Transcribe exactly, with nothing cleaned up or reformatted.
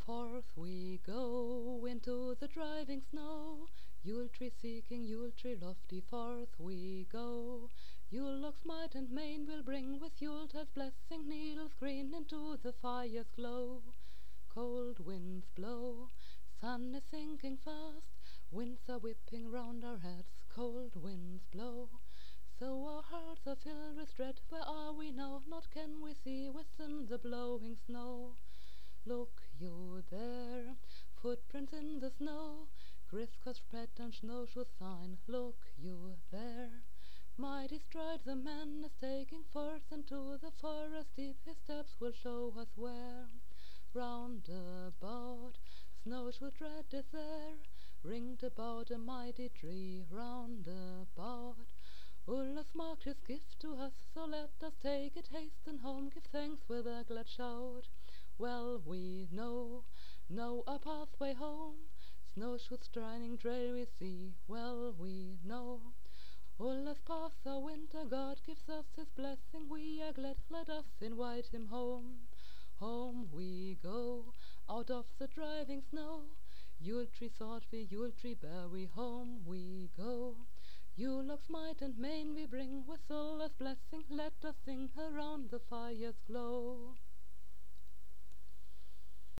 Forth we go into the driving snow, Yule tree seeking, Yule tree lofty. Forth we go. Yule logs might and main will bring with Yuletide's blessing, needles green into the fire's glow. Cold winds blow, sun is sinking fast, winds are whipping round our heads. Cold winds blow, so our hearts are filled with dread. Where are we now? Not can we see within the blowing snow. Look you there, footprints in the snow, crisscross tread and snowshoe sign. Look you there, mighty stride the man is taking forth into the forest deep. His steps will show us where. Round about, snowshoe tread is there, ringed about a mighty tree. Round about, Olaf marked his gift to us, so let us take it, hasten home, give thanks with a glad shout. Well we know, know our pathway home, snowshoes striding trail we see. Well we know, Olaf's path our winter, God gives us his blessing. We are glad, let us invite him home. Home we go, out of the driving snow, Yule tree sought we, Yule tree bear we. Home we go, Yule logs might and main we bring, with Olaf's blessing let us sing around the fire's glow.